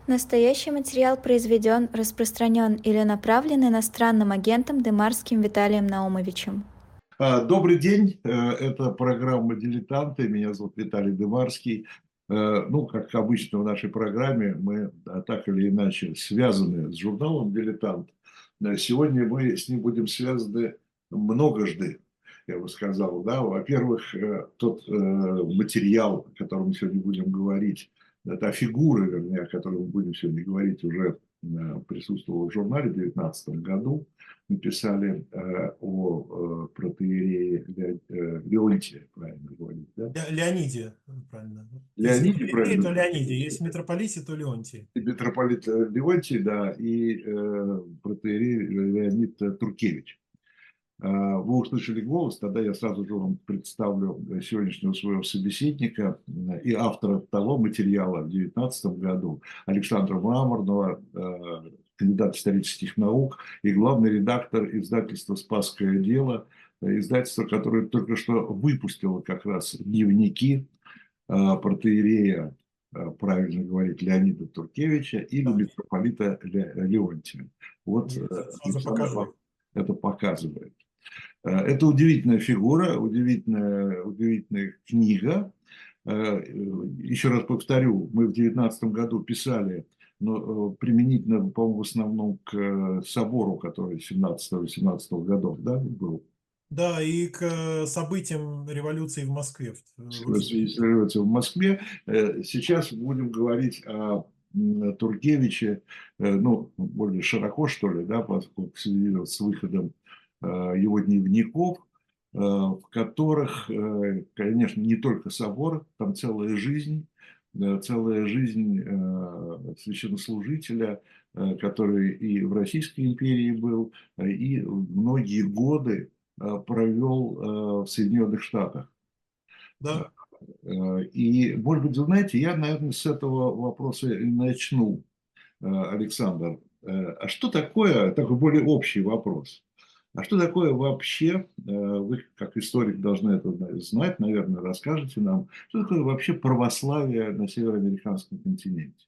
Настоящий материал произведен, распространен или направлен иностранным агентом Демарским Виталием Наумовичем. Добрый день, это программа «Дилетанты», меня зовут Виталий Дымарский. Ну, как обычно в нашей программе, мы так или иначе связаны с журналом «Дилетант». Сегодня мы с ним будем связаны многожды, я бы сказал. Да? Во-первых, тот материал, о котором мы сегодня будем говорить, та фигура, вернее, о которой мы будем сегодня говорить, уже присутствовала в журнале в 2019 году. Мы писали о протоиерее Леонтии, правильно говорить, да? Леониде, правильно. Если Леониде, протоиерей, то правильно? Леониде, если митрополите, то Леонтий. И митрополит Леонтий, да, и протоиерей Леонид Туркевич. Вы услышали голос, тогда я сразу же вам представлю сегодняшнего своего собеседника и автора того материала в 2019 году, Александра Мраморного, кандидат исторических наук и главный редактор издательства «Спасское дело», издательство, которое только что выпустило как раз дневники протоиерея, правильно говорить, Леонида Туркевича или митрополита Леонтия. Вот Александр вам это показывает. Это удивительная фигура, удивительная книга. Еще раз повторю, мы в 2019 году писали, но применительно, по-моему, в основном к собору, который 17-18 годов, да, был. Да, и к событиям революции в Москве. В связи с революцией в Москве. Сейчас будем говорить о Туркевиче, ну, более широко, что ли, да, поскольку в связи с выходом его дневников, в которых, конечно, не только собор, там целая жизнь священнослужителя, который и в Российской империи был, и многие годы провел в Соединенных Штатах. Да. И, может быть, вы знаете, я, наверное, с этого вопроса и начну, Александр. А что такое, такой более общий вопрос, а что такое вообще, вы как историк должны это знать, наверное, расскажете нам, что такое вообще православие на североамериканском континенте?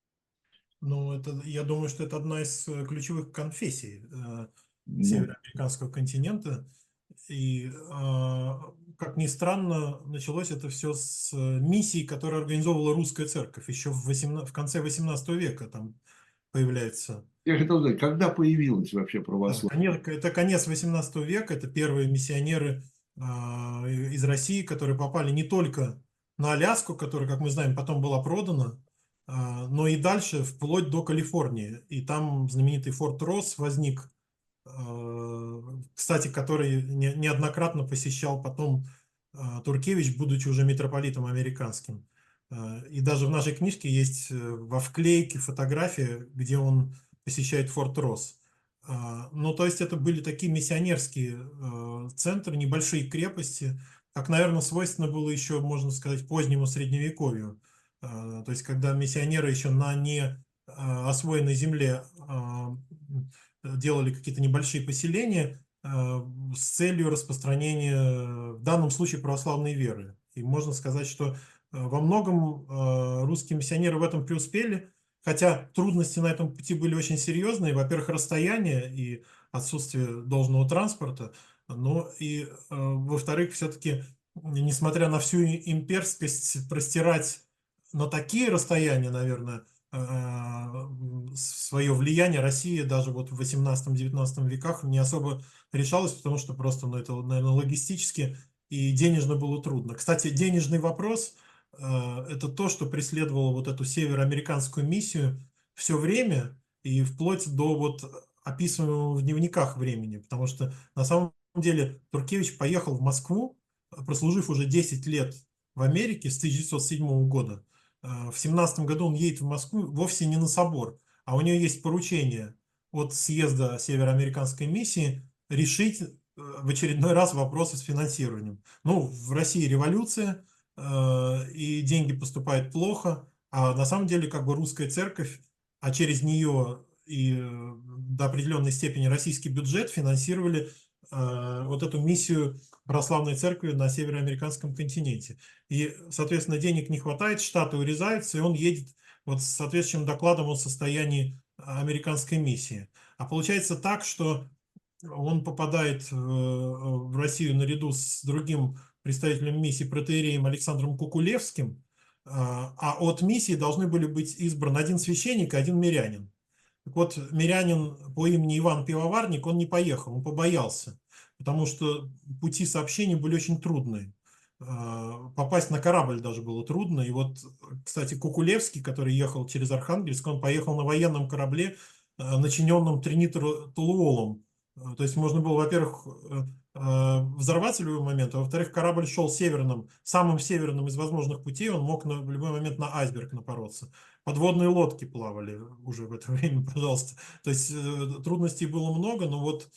Ну, я думаю, что это одна из ключевых конфессий североамериканского континента. И, как ни странно, началось это все с миссии, которую организовывала русская церковь еще в конце 18 века. Там появляется. Я хотел сказать, когда появилось вообще православие? Это конец 18 века, это первые миссионеры из России, которые попали не только на Аляску, которая, как мы знаем, потом была продана, но и дальше, вплоть до Калифорнии. И там знаменитый Форт Росс возник, кстати, который неоднократно посещал потом Туркевич, будучи уже митрополитом американским. И даже в нашей книжке есть во вклейке фотография, где он посещает Форт Росс. Ну, то есть это были такие миссионерские центры, небольшие крепости, как, наверное, свойственно было еще, можно сказать, позднему Средневековью. То есть когда миссионеры еще на не освоенной земле делали какие-то небольшие поселения с целью распространения, в данном случае, православной веры. И можно сказать, что во многом русские миссионеры в этом преуспели, хотя трудности на этом пути были очень серьезные. Во-первых, расстояние и отсутствие должного транспорта. Но и, во-вторых, все-таки, несмотря на всю имперскость, простирать на такие расстояния, наверное, свое влияние Россия даже вот в 18-19 веках не особо решалась, потому что просто, ну, это, наверное, логистически и денежно было трудно. Кстати, денежный вопрос – это то, что преследовало вот эту североамериканскую миссию все время и вплоть до вот описываемого в дневниках времени, потому что на самом деле Туркевич поехал в Москву, прослужив уже 10 лет в Америке с 1907 года. В 17 году он едет в Москву вовсе не на собор, а у него есть поручение от съезда североамериканской миссии решить в очередной раз вопросы с финансированием. Ну, в России революция, и деньги поступают плохо, а на самом деле как бы русская церковь, а через нее и до определенной степени российский бюджет финансировали вот эту миссию православной церкви на североамериканском континенте. И, соответственно, денег не хватает, штаты урезаются, и он едет вот с соответствующим докладом о состоянии американской миссии. А получается так, что он попадает в Россию наряду с другим представителем миссии, протоиереем Александром Кукулевским, а от миссии должны были быть избраны один священник и один мирянин. Так вот, мирянин по имени Иван Пивоварник, он не поехал, он побоялся, потому что пути сообщения были очень трудные. Попасть на корабль даже было трудно. И вот, кстати, Кукулевский, который ехал через Архангельск, он поехал на военном корабле, начиненном тринитрлуолом. То есть можно было, во-первых, взорваться в любой момент, а во-вторых, корабль шел северным, самым северным из возможных путей, он мог в любой момент на айсберг напороться. Подводные лодки плавали уже в это время, пожалуйста. То есть трудностей было много, но вот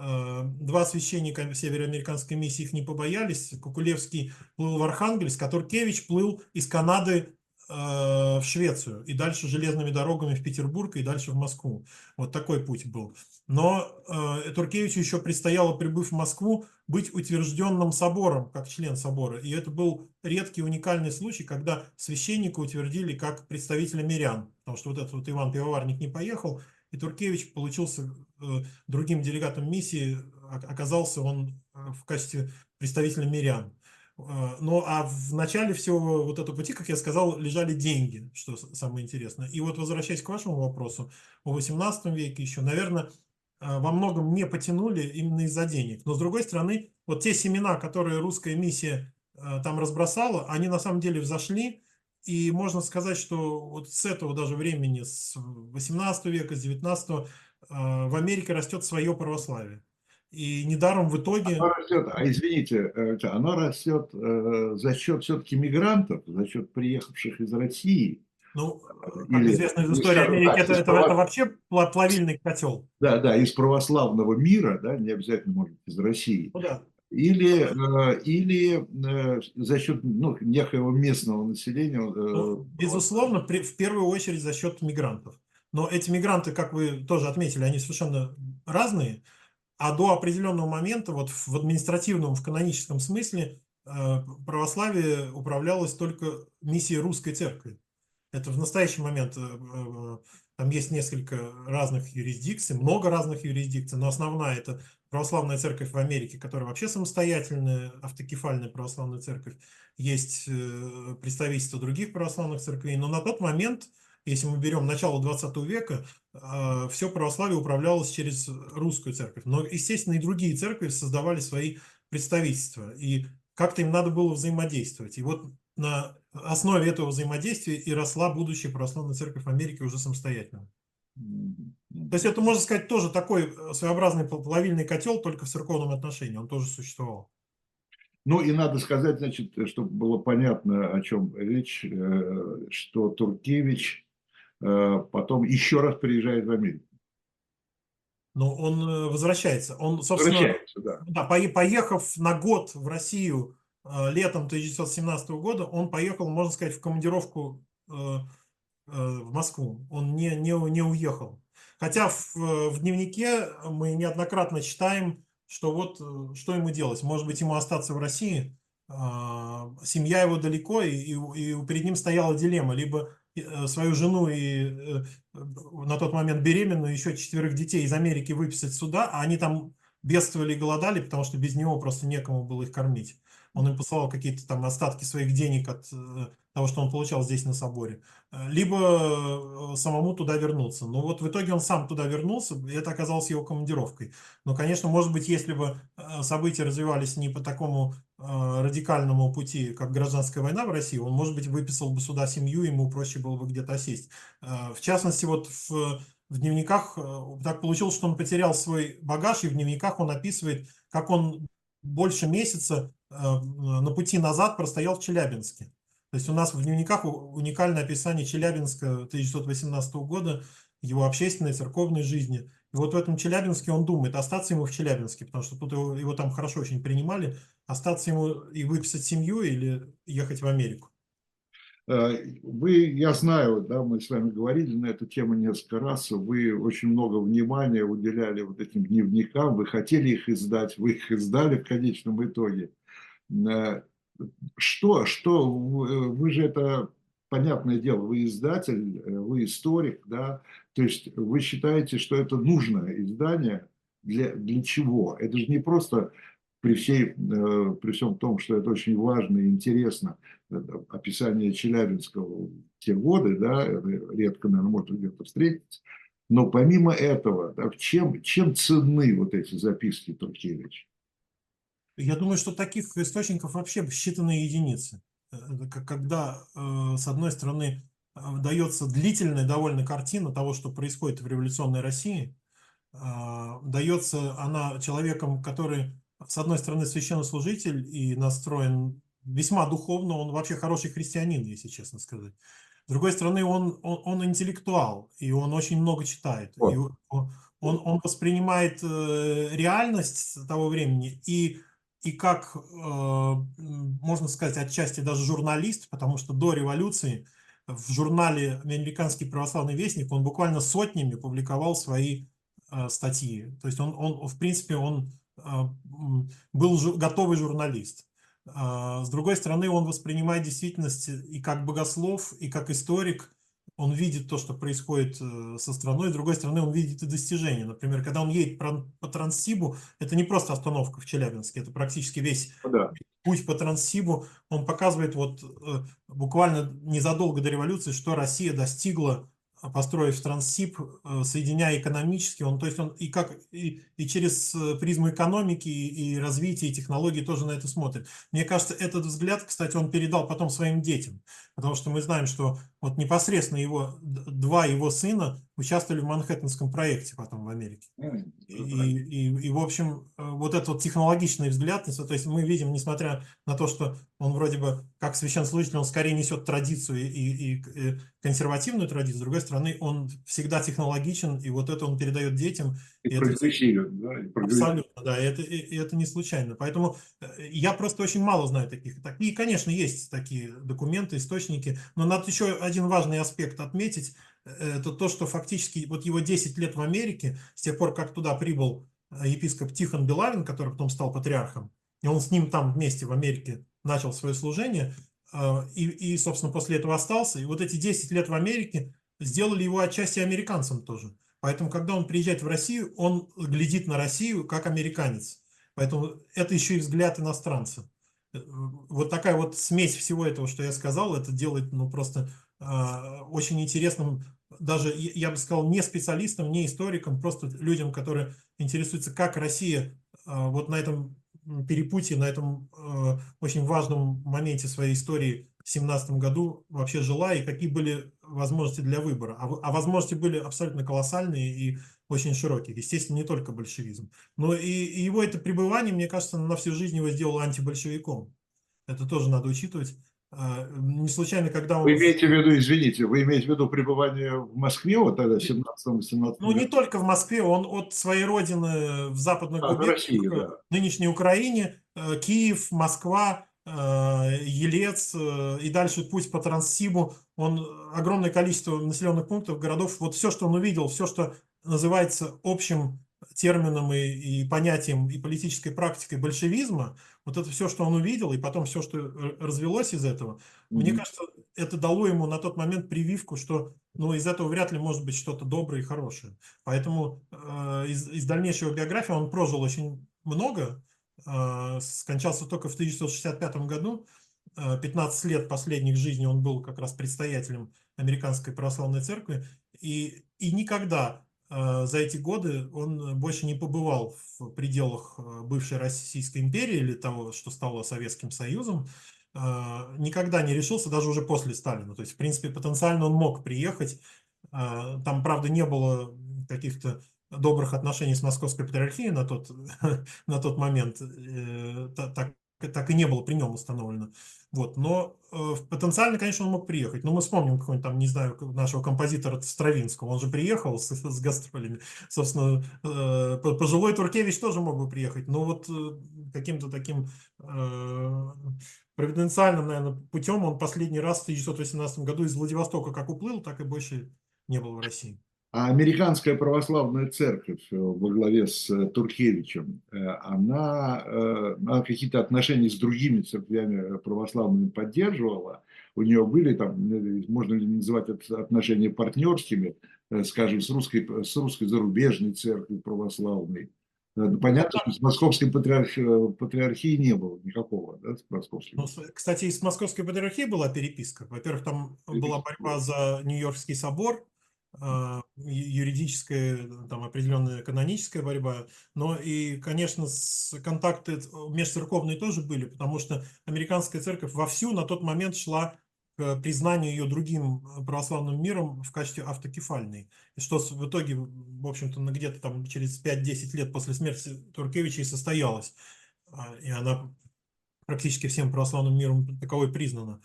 два священника североамериканской миссии их не побоялись. Кукулевский плыл в Архангельск, а Туркевич плыл из Канады в Швецию и дальше железными дорогами в Петербург и дальше в Москву. Вот такой путь был. Но Туркевичу еще предстояло, прибыв в Москву, быть утвержденным собором, как член собора. И это был редкий, уникальный случай, когда священника утвердили как представителя мирян. Потому что вот этот вот Иван Пивоварник не поехал, и Туркевич получился другим делегатом миссии, оказался он в качестве представителя мирян. Ну, а в начале всего вот этого пути, как я сказал, лежали деньги, что самое интересное. И вот, возвращаясь к вашему вопросу, о XVIII веке еще, наверное, во многом не потянули именно из-за денег. Но, с другой стороны, вот те семена, которые русская миссия там разбросала, они на самом деле взошли. И можно сказать, что вот с этого даже времени, с XVIII века, с XIX, в Америке растет свое православие. И недаром в итоге... Оно растет, извините, оно растет за счет все-таки мигрантов, за счет приехавших из России. Ну, как Или, известно из истории Америки, это вообще плавильный котел. Да, да, из православного мира, да, не обязательно, может, из России. Ну, да. Или за счет некоего местного населения. Ну, безусловно, в первую очередь за счет мигрантов. Но эти мигранты, как вы тоже отметили, они совершенно разные. А до определенного момента, вот в административном, в каноническом смысле, православие управлялось только миссией русской церкви. Это в настоящий момент там есть несколько разных юрисдикций, много разных юрисдикций, но основная это православная церковь в Америке, которая вообще самостоятельная, автокефальная православная церковь. Есть представительство других православных церквей, но на тот момент, если мы берем начало 20 века, все православие управлялось через русскую церковь. Но, естественно, и другие церкви создавали свои представительства, и как-то им надо было взаимодействовать. И вот на основе этого взаимодействия и росла будущая православная церковь Америки уже самостоятельно. То есть это, можно сказать, тоже такой своеобразный плавильный котел, только в церковном отношении, он тоже существовал. Ну и надо сказать, значит, чтобы было понятно, о чем речь, что Туркевич потом еще раз приезжает в Америку. Но он возвращается. Он, собственно, Возвращается, да. Да, поехав на год в Россию летом 1917 года, он поехал, можно сказать, в командировку в Москву. Он не уехал. Хотя в дневнике мы неоднократно читаем, что вот что ему делать. Может быть, ему остаться в России. Семья его далеко, и перед ним стояла дилемма. Либо свою жену и на тот момент беременную, еще 4 детей из Америки выписать сюда, а они там бедствовали и голодали, потому что без него просто некому было их кормить. Он им посылал какие-то там остатки своих денег от того, что он получал здесь на соборе. Либо самому туда вернуться. Но вот в итоге он сам туда вернулся, и это оказалось его командировкой. Но, конечно, может быть, если бы события развивались не по такому радикальному пути, как гражданская война в России, он, может быть, выписал бы сюда семью, ему проще было бы где-то осесть. В частности, вот в дневниках так получилось, что он потерял свой багаж, и в дневниках он описывает, как он больше месяца на пути назад простоял в Челябинске. То есть у нас в дневниках уникальное описание Челябинска 1918 года, его общественной, церковной жизни. И вот в этом Челябинске он думает, остаться ему в Челябинске, потому что тут его там хорошо очень принимали, остаться ему и выписать семью или ехать в Америку. Я знаю, да, мы с вами говорили на эту тему несколько раз, вы очень много внимания уделяли вот этим дневникам, вы хотели их издать, вы их издали в конечном итоге. Вы же это понятное дело, вы издатель, вы историк, да, то есть вы считаете, что это нужное издание для чего? Это же не просто при всем том, что это очень важно и интересно, описание Челябинского в те годы, да, это редко, наверное, можно где-то встретить, но помимо этого, да, чем ценны вот эти записки Туркевича? Я думаю, что таких источников вообще считанные единицы. Когда, с одной стороны, дается длительная довольно картина того, что происходит в революционной России, дается она человеком, который, с одной стороны, священнослужитель и настроен весьма духовно, он вообще хороший христианин, если честно сказать. С другой стороны, он интеллектуал, и он очень много читает. И Вот. он воспринимает реальность того времени и как, можно сказать, отчасти даже журналист, потому что до революции в журнале «Американский православный вестник» он буквально сотнями публиковал свои статьи. То есть в принципе, он был готовый журналист. С другой стороны, он воспринимает действительность и как богослов, и как историк. Он видит то, что происходит со страной. С другой стороны, он видит и достижения. Например, когда он едет по Транссибу, это не просто остановка в Челябинске, это практически весь Да. путь по Транссибу. Он показывает буквально незадолго до революции, что Россия достигла, построив Транссиб, соединяя экономически, то есть он и через призму экономики, и развития, и технологий тоже на это смотрит. Мне кажется, этот взгляд, кстати, он передал потом своим детям, потому что мы знаем, что вот непосредственно два его сына участвовали в Манхэттенском проекте потом в Америке. И в общем, вот этот вот технологичный взгляд, то есть мы видим, несмотря на то, что он вроде бы как священнослужитель, он скорее несет традицию и консервативную традицию, с другой стороны, он всегда технологичен, и вот это он передает детям. И прогрессивен, да? Абсолютно, да, и это не случайно. Поэтому я просто очень мало знаю таких. И, конечно, есть такие документы, источники, но надо еще один важный аспект отметить. Это то, что фактически вот его 10 лет в Америке, с тех пор, как туда прибыл епископ Тихон Белавин, который потом стал патриархом, и он с ним там вместе в Америке начал свое служение, собственно, после этого остался. И вот эти 10 лет в Америке сделали его отчасти американцем тоже. Поэтому, когда он приезжает в Россию, он глядит на Россию как американец. Поэтому это еще и взгляд иностранца. Вот такая вот смесь всего этого, что я сказал, это делает просто очень интересным, даже, я бы сказал, не специалистам, не историкам, просто людям, которые интересуются, как Россия вот на этом перепутье, на этом очень важном моменте своей истории в 17 году вообще жила и какие были возможности для выбора. А возможности были абсолютно колоссальные и очень широкие. Естественно, не только большевизм. Но и его это пребывание, мне кажется, на всю жизнь его сделало антибольшевиком. Это тоже надо учитывать. Не случайно, когда он... Вы имеете в виду, извините, вы имеете в виду пребывание в Москве вот тогда, в 17-18 Ну, не только в Москве, он от своей родины в западных губерниях, России, да. нынешней Украине, Киев, Москва, Елец и дальше путь по Транссибу, он огромное количество населенных пунктов, городов, вот все, что он увидел, все, что называется общим термином и понятием и политической практикой большевизма, вот это все, что он увидел, и потом все, что развелось из этого, мне кажется, это дало ему на тот момент прививку, что из этого вряд ли может быть что-то доброе и хорошее. Поэтому из дальнейшего биографии он прожил очень много, скончался только в 1965 году, 15 лет последних жизни он был как раз предстоятелем Американской православной церкви, и никогда за эти годы он больше не побывал в пределах бывшей Российской империи или того, что стало Советским Союзом, никогда не решился, даже уже после Сталина. То есть, в принципе, потенциально он мог приехать. Там, правда, не было каких-то добрых отношений с Московской патриархией на тот момент. Так и не было при нем установлено. Вот. Но потенциально, конечно, он мог приехать. Но мы вспомним какого-нибудь там, не знаю, нашего композитора Стравинского. Он же приехал с гастролями. Собственно, пожилой Туркевич тоже мог бы приехать. Но вот каким-то таким провиденциальным, наверное, путем он последний раз в 1918 году из Владивостока как уплыл, так и больше не был в России. А Американская православная церковь во главе с Туркевичем, она какие-то отношения с другими церквями православными поддерживала? у нее были, там, можно ли называть это отношения партнерскими, скажем, с русской зарубежной церковью православной. Понятно, что с московской патриархией не было никакого, да, с московской. Ну, кстати, и с Московской патриархией была переписка. Во-первых, там была борьба за Нью-Йоркский собор, юридическая, там определенная каноническая борьба, но и, конечно, контакты межцерковные тоже были, потому что американская церковь вовсю на тот момент шла к признанию ее другим православным миром в качестве автокефальной. И что в итоге, в общем-то, где-то там через 5-10 лет после смерти Туркевича и состоялось. И она практически всем православным миром таковой признана.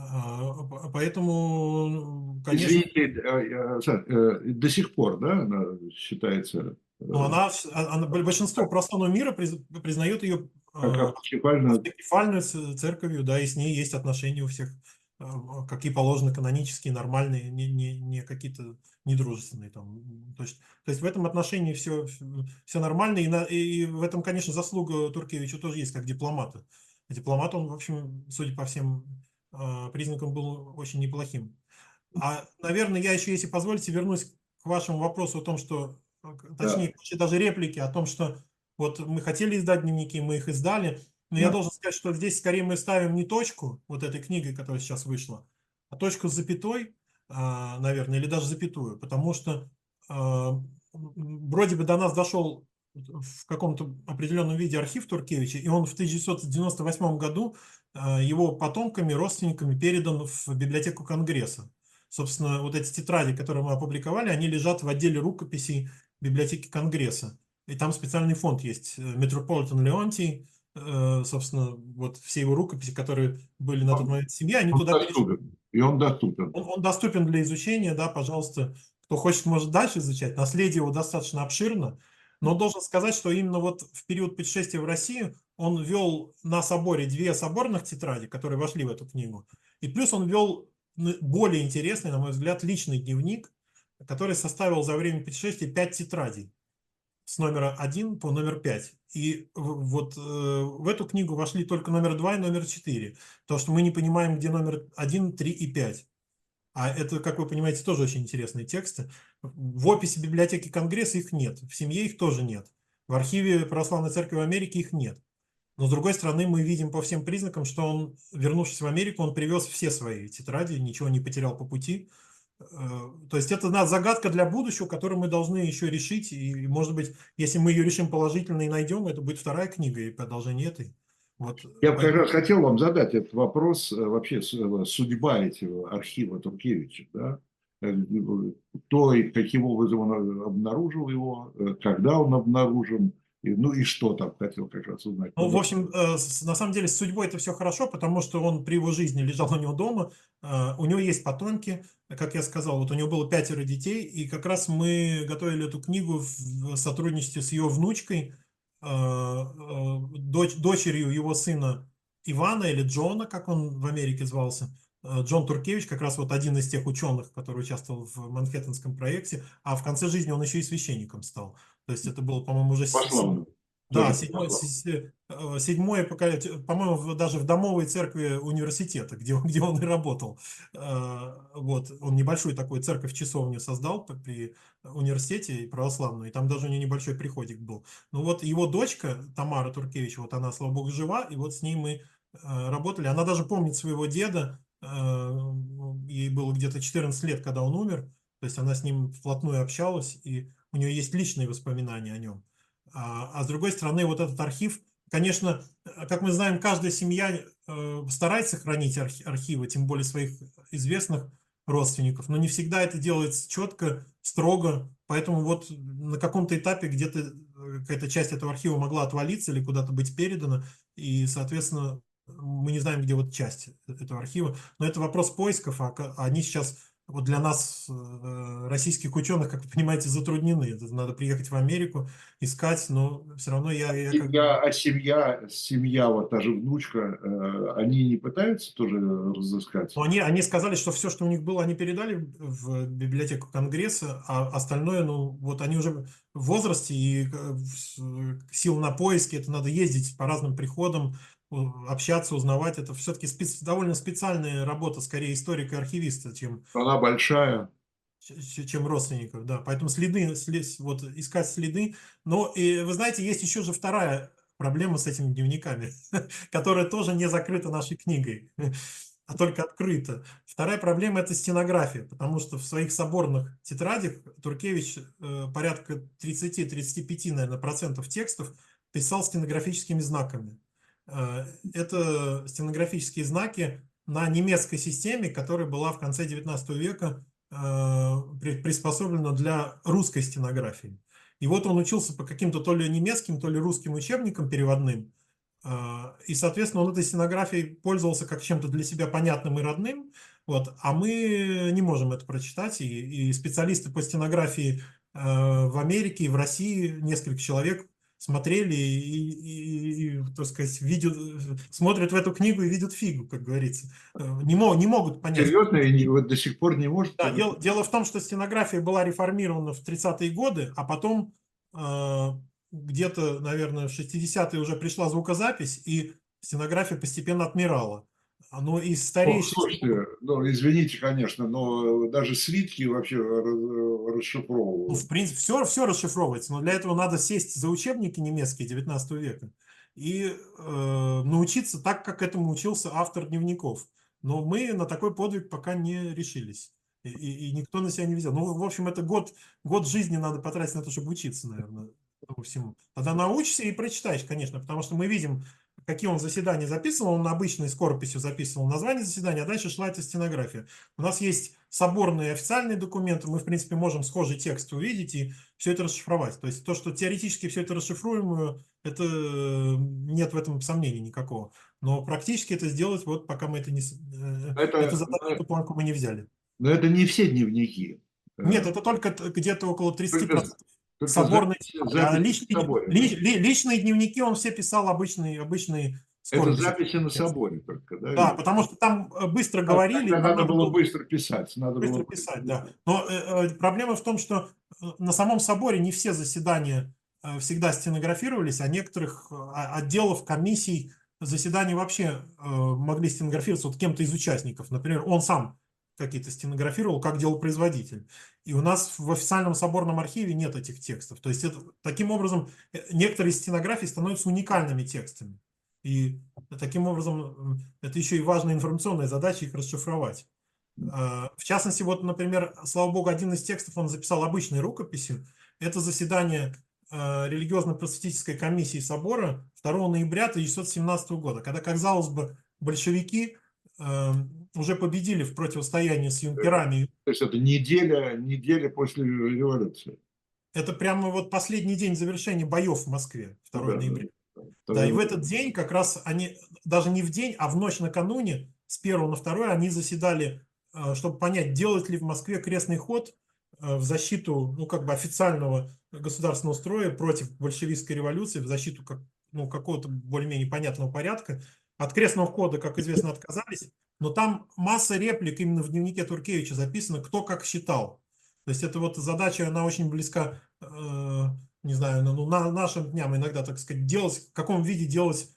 Поэтому, конечно... Извините, до сих пор, да, она считается... Но большинство православного мира признает ее автокефальной церковью, да, и с ней есть отношения у всех, какие положены, канонические, нормальные, не какие-то недружественные. Там. То есть в этом отношении все нормально, и в этом, конечно, заслуга Туркевича тоже есть, как дипломата. Дипломат он, в общем, судя по всем признакам, был очень неплохим. Наверное, я еще, если позволите, вернусь к вашему вопросу о том, что, точнее, даже реплики о том, что вот мы хотели издать дневники, мы их издали, но я должен сказать, что здесь скорее мы ставим не точку вот этой книгой, которая сейчас вышла, а точку с запятой, наверное, или даже запятую, потому что вроде бы до нас дошел в каком-то определенном виде архив Туркевича, и он в 1998 году его потомками, родственниками передан в библиотеку Конгресса. Собственно, вот эти тетради, которые мы опубликовали, они лежат в отделе рукописей библиотеки Конгресса. И там специальный фонд есть, Metropolitan Leonti, собственно, вот все его рукописи, которые были на тот момент в семье, они туда доступен. И он доступен. Он доступен для изучения, да, пожалуйста. Кто хочет, может дальше изучать. Наследие его достаточно обширно. Но должен сказать, что именно вот в период путешествия в Россию он вел на соборе 2 соборных тетради, которые вошли в эту книгу. И плюс он вел более интересный, на мой взгляд, личный дневник, который составил за время путешествия 5 тетрадей с номера 1 по номер 5. И вот в эту книгу вошли только номер 2 и номер 4. Потому что мы не понимаем, где номер 1, 3 и 5. А это, как вы понимаете, тоже очень интересные тексты. В описи библиотеки Конгресса их нет, в семье их тоже нет, в архиве Православной Церкви в Америке их нет. Но, с другой стороны, мы видим по всем признакам, что он, вернувшись в Америку, он привез все свои тетради, ничего не потерял по пути. То есть это загадка для будущего, которую мы должны еще решить. И, может быть, если мы ее решим положительно и найдем, это будет 2-я книга и продолжение этой. Вот. Я как раз хотел вам задать этот вопрос, вообще судьба этого архива Туркевича, да? То, каким образом он обнаружил его, когда он обнаружен, ну и что там, хотел как раз узнать. Ну, в общем, на самом деле с судьбой это все хорошо, потому что он при его жизни лежал у него дома, у него есть потомки, как я сказал, вот у него было 5 детей, и как раз мы готовили эту книгу в сотрудничестве с ее внучкой, дочерью его сына Ивана или Джона, как он в Америке звался. Джон Туркевич, как раз вот один из тех ученых, который участвовал в Манхэттенском проекте, а в конце жизни он еще и священником стал. То есть это было, по-моему, уже седьмое поколение, по-моему, даже в домовой церкви университета, где он и работал. Вот, он небольшую такую церковь-часовню создал при университете православную, и там даже у него небольшой приходик был. Ну вот его дочка Тамара Туркевич, вот она, слава богу, жива, и вот с ней мы работали. Она даже помнит своего деда, ей было где-то 14 лет, когда он умер, то есть она с ним вплотную общалась, и у нее есть личные воспоминания о нем. А с другой стороны, вот этот архив, конечно, как мы знаем, каждая семья старается хранить архивы, тем более своих известных родственников, но не всегда это делается четко, строго, поэтому вот на каком-то этапе где-то какая-то часть этого архива могла отвалиться или куда-то быть передана, и, соответственно, мы не знаем, где вот часть этого архива, но это вопрос поисков, а они сейчас вот для нас, российских ученых, как вы понимаете, затруднены. Это надо приехать в Америку, искать, но все равно семья, вот та же внучка, они не пытаются тоже разыскать? Они сказали, что все, что у них было, они передали в библиотеку Конгресса, а остальное, ну, вот они уже в возрасте, и сил на поиски, это надо ездить по разным приходам, общаться, узнавать. Это все-таки довольно специальная работа, скорее историка-архивиста, Она большая. чем родственников, да. Поэтому вот искать следы. Но и, вы знаете, есть еще же вторая проблема с этими дневниками, которая тоже не закрыта нашей книгой, а только открыта. Вторая проблема – это стенография, потому что в своих соборных тетрадях Туркевич порядка 30-35, наверное, процентов текстов писал стенографическими знаками. Это стенографические знаки на немецкой системе, которая была в конце 19 века приспособлена для русской стенографии. И вот он учился по каким-то то ли немецким, то ли русским учебникам переводным. И, соответственно, он этой стенографией пользовался как чем-то для себя понятным и родным. Вот, а мы не можем это прочитать. И специалисты по стенографии в Америке и в России, несколько человек, смотрели и, так сказать, смотрят в эту книгу и видят фигу, как говорится. Не могут понять. Серьезно? И вот до сих пор не может? Да, дело в том, что стенография была реформирована в 30-е годы, а потом где-то, наверное, в 60-е уже пришла звукозапись, и стенография постепенно отмирала. Но из старейших... Слушайте, ну, извините, конечно, но даже свитки вообще расшифровывают. Ну, в принципе, все расшифровывается, но для этого надо сесть за учебники немецкие 19 века и научиться так, как этому учился автор дневников. Но мы на такой подвиг пока не решились. И никто на себя не взял. Ну, в общем, это год жизни надо потратить на то, чтобы учиться, наверное, этому всему. Тогда научишься и прочитаешь, конечно, потому что мы видим, какие он заседания записывал. Он обычной скорописью записывал название заседания, а дальше шла эта стенография. У нас есть соборные официальные документы, мы, в принципе, можем схожий текст увидеть и все это расшифровать. То есть то, что теоретически все это расшифруемо, это нет в этом сомнений никакого. Но практически это сделать, вот пока мы это не... Эту задачу, эту планку мы не взяли. Но это не все дневники. Нет, это только где-то около 30%. Только Соборные. личные дневники он все писал обычные это записи на соборе только, да? Да, потому что там быстро говорили. Надо было быстро писать. Быстро писать, да. Но проблема в том, что на самом соборе не все заседания всегда стенографировались, а некоторых отделов, комиссий заседаний вообще могли стенографироваться вот кем-то из участников. Например, он сам какие-то стенографировал, как делал производитель. И у нас в официальном соборном архиве нет этих текстов. То есть таким образом некоторые стенографии становятся уникальными текстами. И таким образом это еще и важная информационная задача их расшифровать. В частности, вот, например, слава богу, один из текстов он записал обычной рукописью. Это заседание религиозно-просветительской комиссии собора 2 ноября 1917 года, когда, казалось бы, большевики уже победили в противостоянии с юнкерами. То есть это неделя после революции. Это прямо вот последний день завершения боев в Москве, 2 ноября. Да, и в этот день как раз они, даже не в день, а в ночь накануне, с 1 на 2, они заседали, чтобы понять, делать ли в Москве крестный ход в защиту, ну, как бы официального государственного строя против большевистской революции, в защиту какого-то более-менее понятного порядка. От крестного хода, как известно, отказались, но там масса реплик именно в дневнике Туркевича записано, кто как считал. То есть это вот задача, она очень близка, не знаю, нашим дням иногда, так сказать, делать, в каком виде делать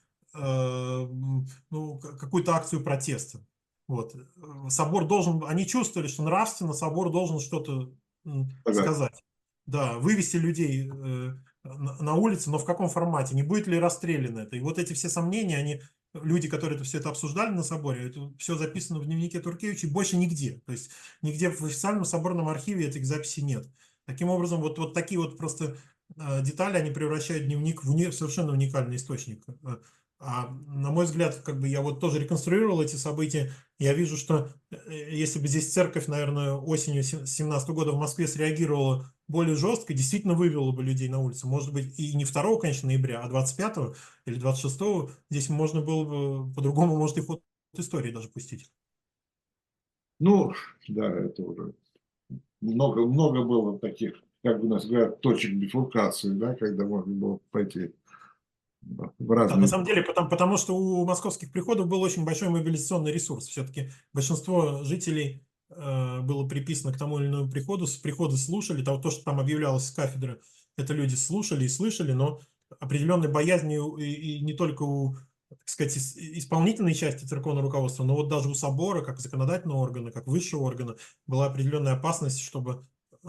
какую-то акцию протеста. Вот. Собор должен, они чувствовали, что нравственно собор должен что-то сказать. Да, вывести людей на улицу, но в каком формате, не будет ли расстреляно это. И вот эти все сомнения, люди, которые все это обсуждали на соборе, это все записано в дневнике Туркевича и больше нигде. То есть нигде в официальном соборном архиве этих записей нет. Таким образом, вот такие вот просто детали, они превращают дневник в совершенно уникальный источник. А на мой взгляд, как бы я вот тоже реконструировал эти события, я вижу, что если бы здесь церковь, наверное, осенью 2017 года в Москве среагировала более жестко, действительно вывела бы людей на улицу. Может быть, и не 2, конечно, ноября, а 25 или 26 здесь можно было бы по-другому, может, и ход истории даже пустить. Ну, да, это уже много было таких, как у нас говорят, точек бифуркации, да, когда можно было пойти в разные... Да, на самом деле, потому что у московских приходов был очень большой мобилизационный ресурс. Все-таки большинство жителей было приписано к тому или иному приходу, приходы слушали, то, что там объявлялось с кафедры, это люди слушали и слышали, но определенной боязни и не только у так сказать, исполнительной части церковного руководства, но вот даже у собора, как законодательного органа, как высшего органа, была определенная опасность, чтобы,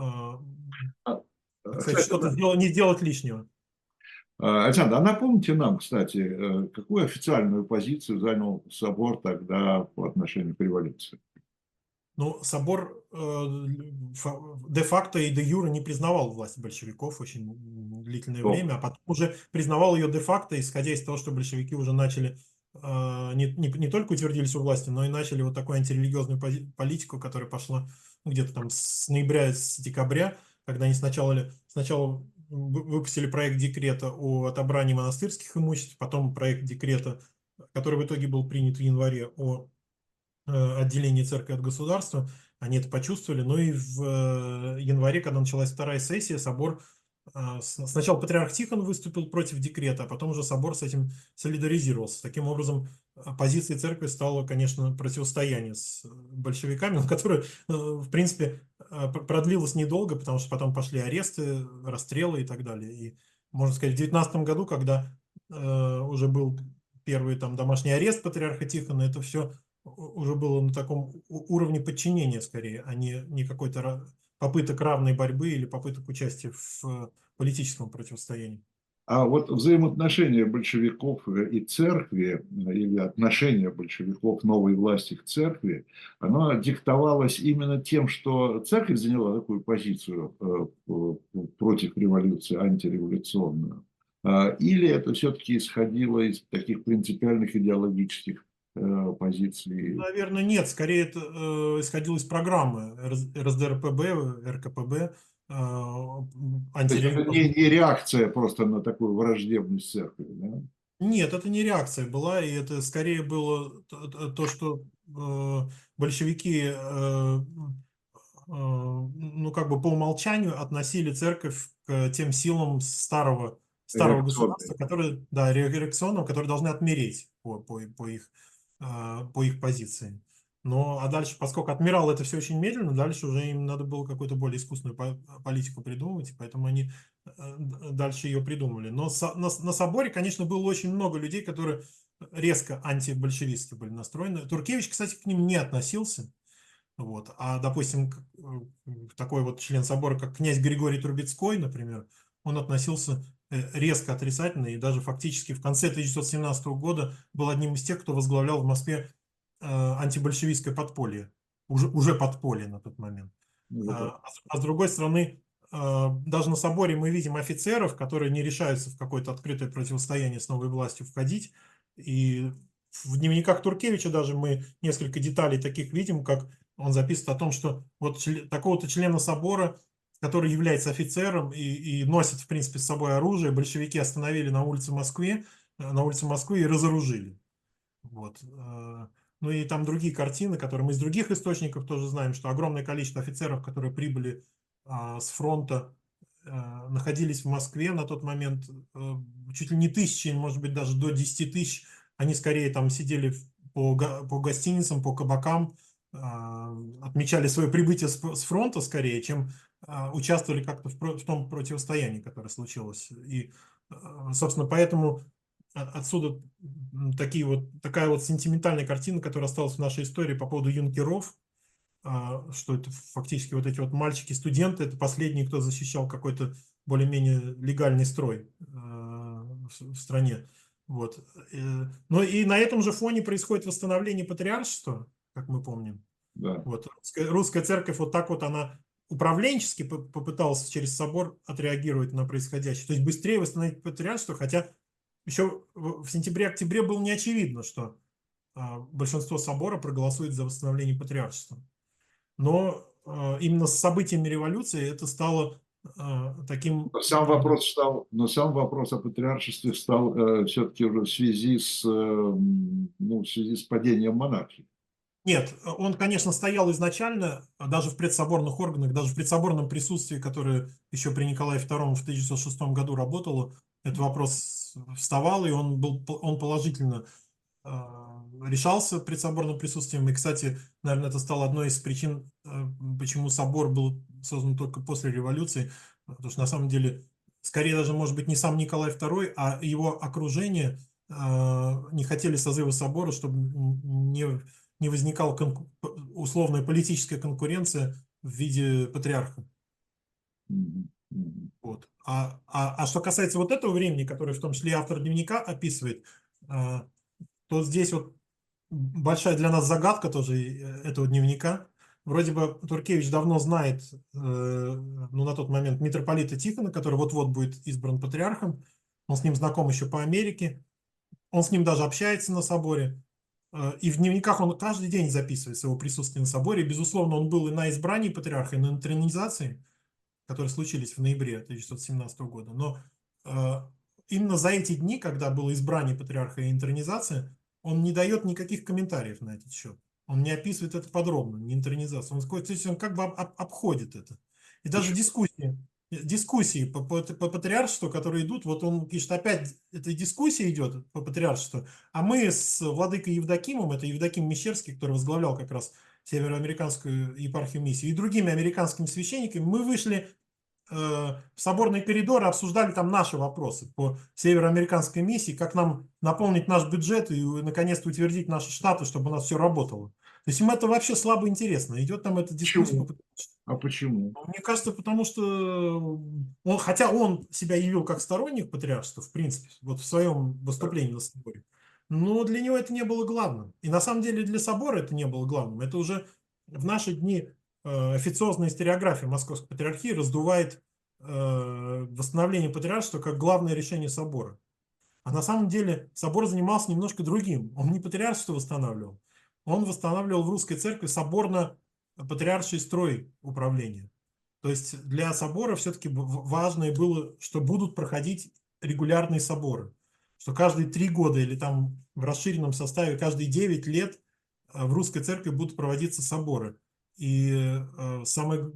так сказать, Кстати, что-то не сделать лишнего. Александр, а напомните нам, кстати, какую официальную позицию занял собор тогда по отношению к революции? Ну, собор де-факто и де-юре не признавал власть большевиков очень длительное время, а потом уже признавал ее де-факто, исходя из того, что большевики уже начали, не только утвердились у власти, но и начали вот такую антирелигиозную политику, которая пошла где-то там с ноября, с декабря, когда они сначала выпустили проект декрета о отобрании монастырских имуществ, потом проект декрета, который в итоге был принят в январе, о отделении церкви от государства, они это почувствовали. Ну и в январе, когда началась вторая сессия, собор, сначала патриарх Тихон выступил против декрета, а потом уже собор с этим солидаризировался. Таким образом, позицией церкви стало, конечно, противостояние с большевиками, которое, в принципе, продлилось недолго, потому что потом пошли аресты, расстрелы и так далее. И, можно сказать, в 19 году, когда уже был первый там домашний арест патриарха Тихона, это все уже было на таком уровне подчинения скорее, а не какой-то попыток равной борьбы или попыток участия в политическом противостоянии. А вот взаимоотношения большевиков и церкви, или отношение большевиков новой власти к церкви, оно диктовалось именно тем, что церковь заняла такую позицию против революции, антиреволюционную, или это все-таки исходило из таких принципиальных идеологических позиций? Наверное, нет. Скорее, это исходило из программы РСДРПб, РКПб, То есть это не реакция просто на такую враждебность церкви, да? Нет, это не реакция была, и это скорее было то, что большевики, ну, как бы по умолчанию относили церковь к тем силам старого государства, которые, да, реакционного, которые должны отмереть по их позиции. Но, а дальше, поскольку отмирало это все очень медленно, дальше уже им надо было какую-то более искусственную политику придумывать, и поэтому они дальше ее придумали. Но на соборе, конечно, было очень много людей, которые резко антибольшевистски были настроены. Туркевич, кстати, к ним не относился. Вот. А, допустим, такой вот член собора, как князь Григорий Трубецкой, например, он относился резко отрицательно, и даже фактически в конце 1917 года был одним из тех, кто возглавлял в Москве антибольшевистское подполье, уже подполье на тот момент. А с другой стороны, даже на соборе мы видим офицеров, которые не решаются в какое-то открытое противостояние с новой властью входить. И в дневниках Туркевича даже мы несколько деталей таких видим, как он записывает о том, что вот такого-то члена собора, который является офицером и носит, в принципе, с собой оружие, большевики остановили на улице Москвы и разоружили. Вот. Ну и там другие картины, которые мы из других источников тоже знаем, что огромное количество офицеров, которые прибыли с фронта, находились в Москве на тот момент, чуть ли не тысячи, может быть, даже до 10 тысяч. Они скорее там сидели по гостиницам, по кабакам, отмечали свое прибытие с фронта скорее, чем участвовали как-то в том противостоянии, которое случилось. И, собственно, поэтому отсюда такая вот сентиментальная картина, которая осталась в нашей истории по поводу юнкеров, что это фактически вот эти вот мальчики-студенты, это последние, кто защищал какой-то более-менее легальный строй в стране. Вот. Но и на этом же фоне происходит восстановление патриаршества, как мы помним. Да. Вот. Русская церковь вот так вот она управленчески попыталась через собор отреагировать на происходящее. То есть быстрее восстановить патриаршество, хотя еще в сентябре-октябре было не очевидно, что большинство собора проголосует за восстановление патриаршества. Но именно с событиями революции это стало таким... Сам вопрос о патриаршестве стал все-таки уже в связи с падением монархии. Нет, он, конечно, стоял изначально, даже в предсоборных органах, даже в предсоборном присутствии, которое еще при Николае II в 1906 году работало, этот вопрос вставал, и он положительно решался предсоборным присутствием. И, кстати, наверное, это стало одной из причин, почему собор был создан только после революции, потому что, на самом деле, скорее даже, может быть, не сам Николай II, а его окружение не хотели созыва собора, чтобы не возникала условная политическая конкуренция в виде патриарха. Вот. А что касается вот этого времени, которое в том числе и автор дневника описывает, то здесь вот большая для нас загадка тоже этого дневника. Вроде бы Туркевич давно знает, ну, на тот момент митрополита Тихона, который вот-вот будет избран патриархом. Он с ним знаком еще по Америке. Он с ним даже общается на соборе. И в дневниках он каждый день записывает своего присутствия на соборе. Безусловно, он был и на избрании патриарха, и на интронизации, которые случились в ноябре 1917 года. Но именно за эти дни, когда было избрание патриарха и интронизация, он не дает никаких комментариев на этот счет. Он не описывает это подробно, не интронизацию. То есть он как бы обходит это. И даже дискуссии по патриаршеству, которые идут, вот он пишет, опять эта дискуссия идет по патриаршеству, а мы с владыкой Евдокимом, это Евдоким Мещерский, который возглавлял как раз североамериканскую епархию миссии, и другими американскими священниками, мы вышли в соборный коридор и обсуждали там наши вопросы по североамериканской миссии, как нам наполнить наш бюджет и наконец-то утвердить наши штаты, чтобы у нас все работало. То есть им это вообще слабо интересно. Идет там эта дискуссия. А почему? Мне кажется, потому что хотя он себя явил как сторонник патриаршества, в принципе, вот в своем выступлении на соборе, но для него это не было главным. И на самом деле для собора это не было главным. Это уже в наши дни официозная историография Московской патриархии раздувает восстановление патриаршества как главное решение собора. А на самом деле собор занимался немножко другим. Он не патриаршество восстанавливал. Он восстанавливал в русской церкви соборно-патриарший строй управления. То есть для собора все-таки важное было, что будут проходить регулярные соборы. Что каждые 3 года или там в расширенном составе каждые 9 лет в русской церкви будут проводиться соборы. И в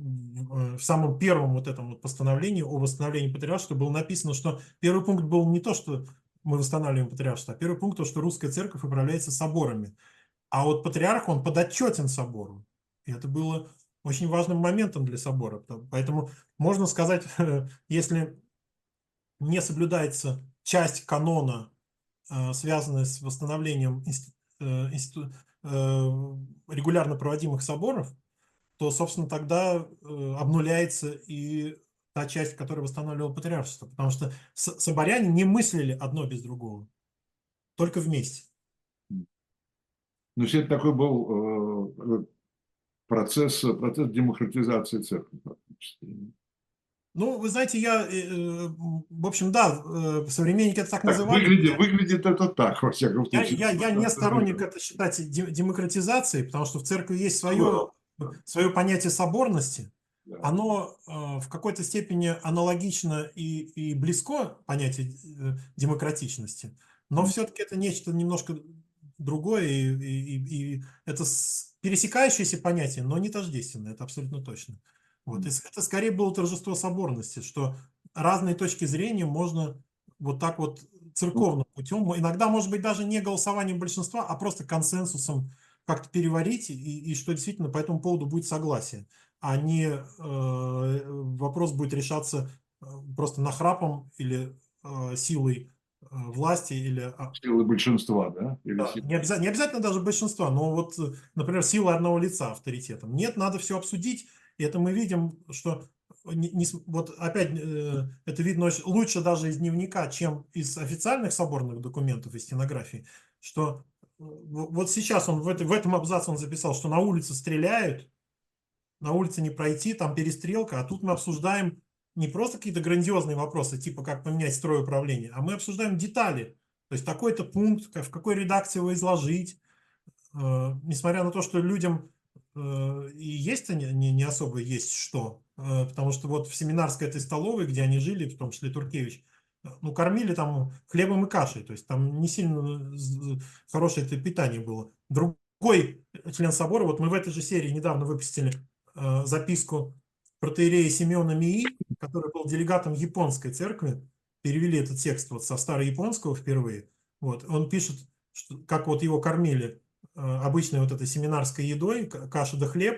самом первом вот этом вот постановлении о восстановлении патриаршества было написано, что первый пункт был не то, что мы восстанавливаем патриаршество, а первый пункт то, что русская церковь управляется соборами. А вот патриарх, он подотчетен собору. И это было очень важным моментом для собора. Поэтому можно сказать, если не соблюдается часть канона, связанная с восстановлением регулярно проводимых соборов, то, собственно, тогда обнуляется и та часть, которая восстанавливала патриаршество. Потому что соборяне не мыслили одно без другого, только вместе. Но это такой был процесс демократизации церкви, фактически. Ну, вы знаете, в общем, да, современники это так называли. Выглядит это так, во всяком случае. Я не сторонник это считать демократизацией, потому что в церкви есть свое понятие соборности. Да. Оно в какой-то степени аналогично и близко понятию демократичности, но все-таки это нечто немножко другое, и это пересекающееся понятие, но не тождественное, это абсолютно точно. Вот. Это скорее было торжество соборности, что разные точки зрения можно вот так вот церковным путем, иногда, может быть, даже не голосованием большинства, а просто консенсусом как-то переварить, и что действительно по этому поводу будет согласие, а не вопрос будет решаться просто нахрапом или силой власти. Или силой большинства, да? Не обязательно даже большинства, но вот, например, сила одного лица авторитетом. Нет, надо все обсудить, и это мы видим, что вот опять это видно лучше даже из дневника, чем из официальных соборных документов и стенографий, что вот сейчас он в этом абзаце он записал, что на улице стреляют, на улице не пройти, там перестрелка, а тут мы обсуждаем не просто какие-то грандиозные вопросы, типа как поменять строй управления, а мы обсуждаем детали. То есть такой-то пункт, в какой редакции его изложить, несмотря на то, что людям и есть-то не особо есть что, потому что вот в семинарской этой столовой, где они жили, в том числе Туркевич, ну, кормили там хлебом и кашей, то есть там не сильно хорошее это питание было. Другой член собора, вот мы в этой же серии недавно выпустили записку протоиерея Симеона Мии, который был делегатом японской церкви, перевели этот текст вот со старояпонского впервые. Вот, он пишет, что, как вот его кормили обычной вот этой семинарской едой, каша да хлеб,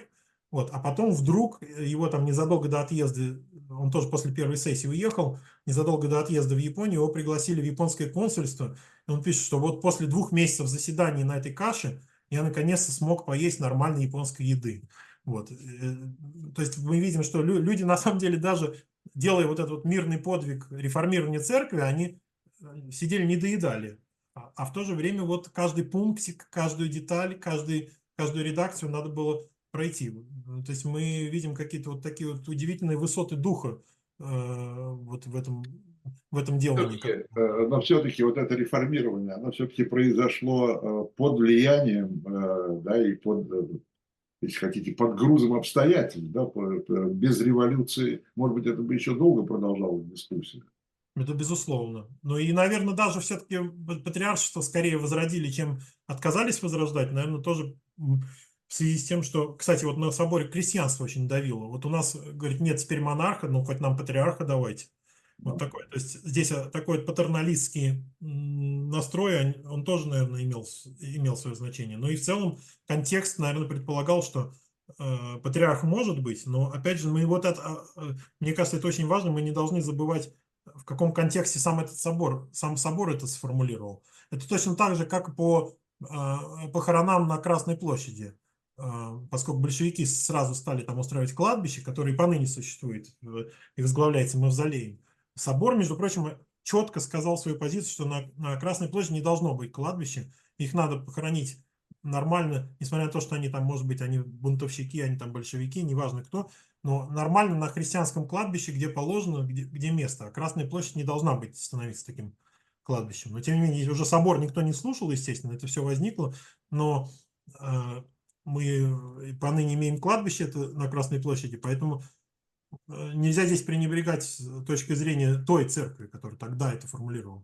Вот. А потом вдруг его там незадолго до отъезда, он тоже после первой сессии уехал, незадолго до отъезда в Японию его пригласили в японское консульство. И он пишет, что вот после 2 месяцев заседаний на этой каше я наконец-то смог поесть нормальной японской еды. Вот. То есть мы видим, что люди на самом деле даже делая вот этот вот мирный подвиг реформирования церкви, они сидели не доедали. А в то же время вот каждый пунктик, каждую деталь, каждую редакцию надо было пройти. То есть мы видим какие-то вот такие вот удивительные высоты духа вот в этом делании. Но все-таки вот это реформирование, оно все-таки произошло под влиянием, да, и под, если хотите, под грузом обстоятельств, да, без революции, может быть, это бы еще долго продолжалась дискуссия. Это безусловно. Ну и, наверное, даже все-таки патриаршество скорее возродили, чем отказались возрождать. Наверное, тоже в связи с тем, что, кстати, вот на соборе крестьянство очень давило. Вот у нас, говорит, нет теперь монарха, ну хоть нам патриарха давайте. Вот такой. То есть здесь такой патерналистский настрой, он тоже, наверное, имел свое значение. Но и в целом контекст, наверное, предполагал, что патриарх может быть, но опять же, мы вот это, мне кажется, это очень важно, мы не должны забывать, в каком контексте сам собор это сформулировал. Это точно так же, как по похоронам на Красной площади. Поскольку большевики сразу стали там устраивать кладбище, которое и поныне существует, и возглавляется мавзолеем. Собор, между прочим, четко сказал свою позицию, что на Красной площади не должно быть кладбища, их надо похоронить нормально, несмотря на то, что они там, может быть, они бунтовщики, они там большевики, неважно кто, но нормально на христианском кладбище, где положено, где место. А Красная площадь не должна быть становиться таким кладбищем. Но, тем не менее, уже собор никто не слушал, естественно, это все возникло, но мы поныне имеем кладбище это на Красной площади, поэтому нельзя здесь пренебрегать с точки зрения той церкви, которая тогда это формулировала.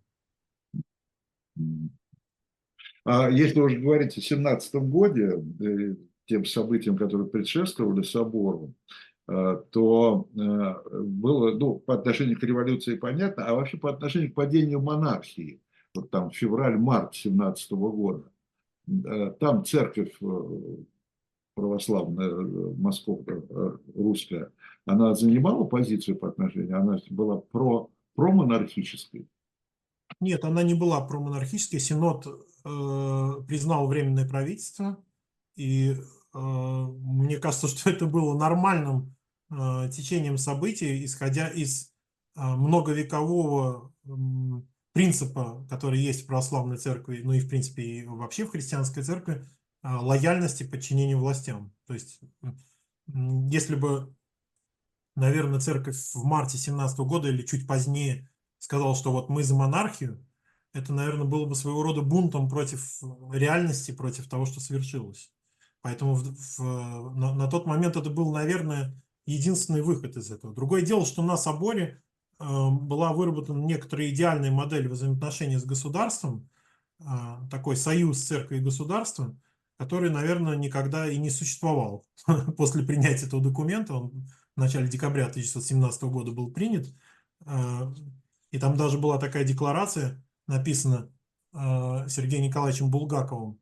Если уже говорить о 17 году, тем событиям, которые предшествовали собору, то было, ну, по отношению к революции понятно, а вообще по отношению к падению монархии, вот там февраль-март 17 года, там церковь православная, московская, русская, она занимала позицию по отношению, она была промонархической. Нет, она не была промонархической. Синод признал временное правительство, и мне кажется, что это было нормальным течением событий, исходя из многовекового принципа, который есть в православной церкви, ну и в принципе и вообще в христианской церкви, лояльности, подчинения властям. То есть, если бы, наверное, церковь в марте 17 года или чуть позднее сказала, что вот мы за монархию, это, наверное, было бы своего рода бунтом против реальности, против того, что совершилось. Поэтому на тот момент это был, наверное, единственный выход из этого. Другое дело, что на соборе была выработана некоторая идеальная модель взаимоотношений с государством, такой союз церкви и государства, который, наверное, никогда и не существовал после принятия этого документа. Он в начале декабря 1917 года был принят. И там даже была такая декларация, написана Сергеем Николаевичем Булгаковым,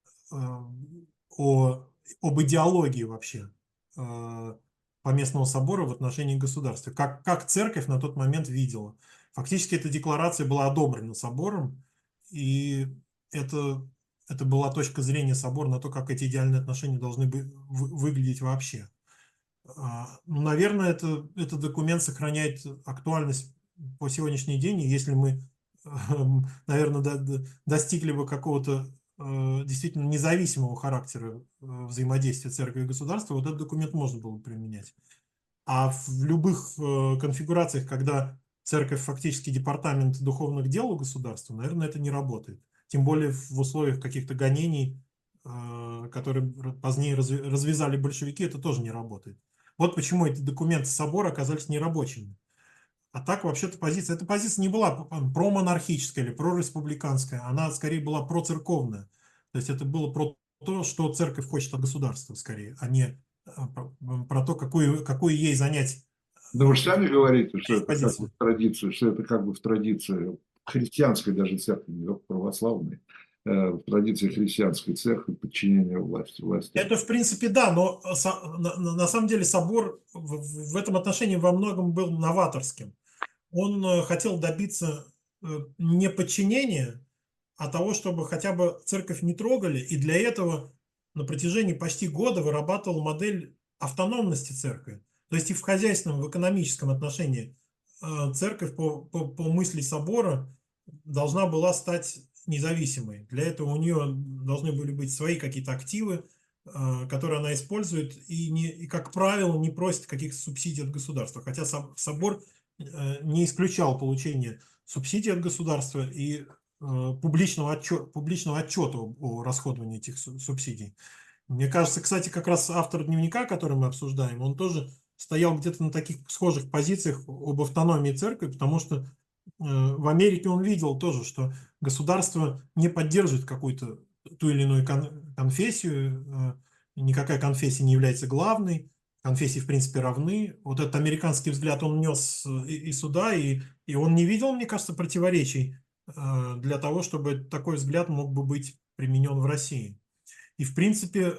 об идеологии вообще Поместного собора в отношении государства, как церковь на тот момент видела. Фактически эта декларация была одобрена собором, и это была точка зрения собора на то, как эти идеальные отношения должны выглядеть вообще. Ну, наверное, этот документ сохраняет актуальность по сегодняшний день, и если мы, наверное, достигли бы какого-то действительно независимого характера взаимодействия церкви и государства, вот этот документ можно было бы применять. А в любых конфигурациях, когда церковь фактически департамент духовных дел у государства, наверное, это не работает. Тем более в условиях каких-то гонений, которые позднее развязали большевики, это тоже не работает. Вот почему эти документы собора оказались нерабочими. А так вообще-то эта позиция не была промонархическая или прореспубликанская, она скорее была процерковная. То есть это было про то, что церковь хочет от государства скорее, а не про то, какую ей занять. Но вы же сами говорите, что это как бы в традиции, что это как бы в традиции христианской даже церкви, не только православной. в традиции христианской церкви подчинения властям. Это, в принципе, да, но на самом деле собор в этом отношении во многом был новаторским. Он хотел добиться не подчинения, а того, чтобы хотя бы церковь не трогали, и для этого на протяжении почти года вырабатывал модель автономности церкви. То есть и в хозяйственном, в экономическом отношении церковь по мысли собора должна была стать независимой. Для этого у нее должны были быть свои какие-то активы, которые она использует, и, как правило, не просит каких-то субсидий от государства. Хотя собор не исключал получение субсидий от государства и публичного отчета о расходовании этих субсидий. Мне кажется, кстати, как раз автор дневника, который мы обсуждаем, он тоже стоял где-то на таких схожих позициях об автономии церкви, потому что в Америке он видел тоже, что государство не поддерживает какую-то ту или иную конфессию, никакая конфессия не является главной, конфессии в принципе равны. Вот этот американский взгляд он нес и сюда, и он не видел, мне кажется, противоречий для того, чтобы такой взгляд мог бы быть применен в России. И в принципе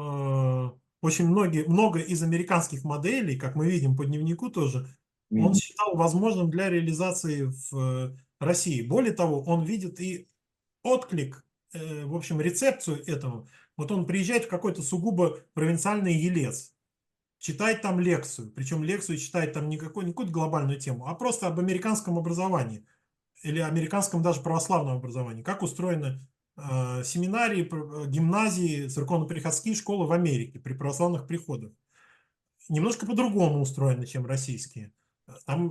очень много из американских моделей, как мы видим по дневнику тоже, он считал возможным для реализации в России. Более того, он видит и отклик, в общем, рецепцию этому. Вот он приезжает в какой-то сугубо провинциальный Елец, читает там лекцию, причем лекцию читает там не какую-то глобальную тему, а просто об американском образовании или американском даже православном образовании, как устроены семинарии, гимназии, церковно-приходские школы в Америке при православных приходах. Немножко по-другому устроены, чем российские. Там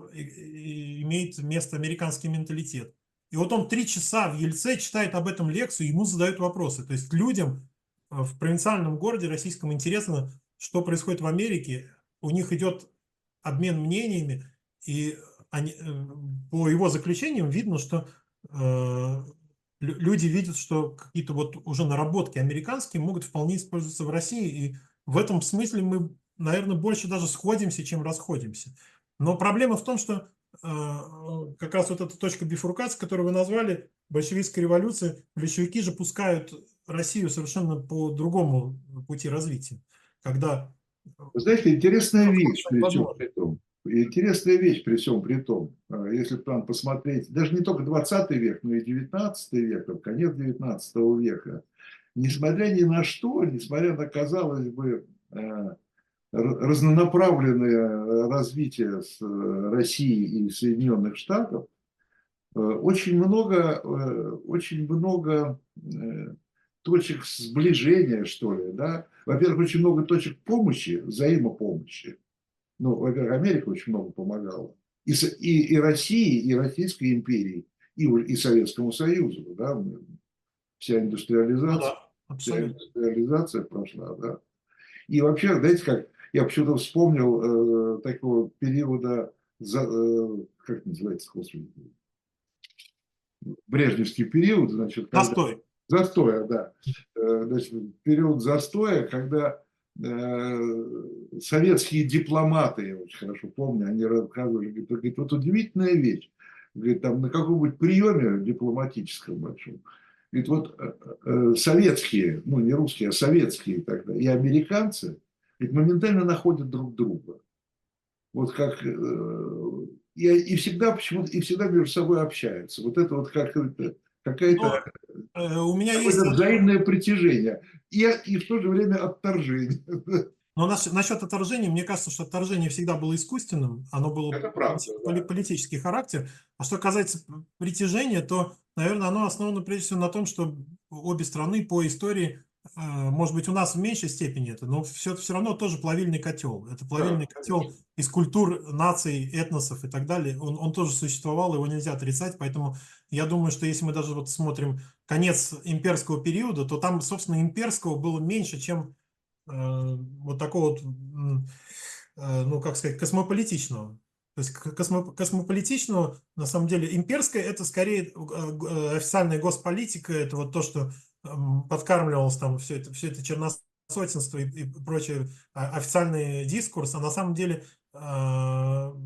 имеет место американский менталитет. И вот он 3 часа в Ельце читает об этом лекцию, ему задают вопросы. То есть людям в провинциальном городе российском интересно, что происходит в Америке. У них идет обмен мнениями, и по его заключениям видно, что люди видят, что какие-то вот уже наработки американские могут вполне использоваться в России. И в этом смысле мы, наверное, больше даже сходимся, чем расходимся. Но проблема в том, что как раз вот эта точка бифуркации, которую вы назвали, большевистская революция, большевики же пускают Россию совершенно по другому пути развития. Когда... Вы знаете, интересная вещь при всем при том. Интересная вещь при всем при том. Если там посмотреть, даже не только 20 век, но и 19 век, конец 19 века, несмотря ни на что, несмотря на, казалось бы, разнонаправленное развитие России и Соединенных Штатов, очень много точек сближения, что ли, да. Во-первых, очень много точек помощи, взаимопомощи. Ну, во-первых, Америка очень много помогала. И России, и Российской империи, и Советскому Союзу, да. Вся индустриализация прошла, да. И вообще, знаете, как я почему-то вспомнил такого периода, как называется, господи, брежневский период, значит, застоя, да. Значит, период застоя, когда советские дипломаты, я очень хорошо помню, они рассказывали, говорят, вот удивительная вещь, говорит, там на каком-нибудь приеме дипломатическом большом, говорит, вот советские, ну не русские, а советские тогда, и американцы, говорит, моментально находят друг друга. Вот как... И всегда почему-то, и всегда между собой общаются. Вот это вот какая-то... У меня есть взаимное притяжение и в то же время отторжение. Но насчет отторжения, мне кажется, что отторжение всегда было искусственным, оно было политический характер. А что касается притяжения, то, наверное, оно основано прежде всего на том, что обе страны по истории, может быть, у нас в меньшей степени это, но все равно тоже плавильный котел. Это плавильный котел из культур, наций, этносов и так далее. Он тоже существовал, его нельзя отрицать, поэтому я думаю, что если мы даже вот смотрим конец имперского периода, то там, собственно, имперского было меньше, чем вот такого вот, ну, как сказать, космополитичного. То есть космополитичного, на самом деле, имперское – это скорее официальная госполитика, это вот то, что подкармливалось там все это черносотенство и прочее, официальный дискурс, а на самом деле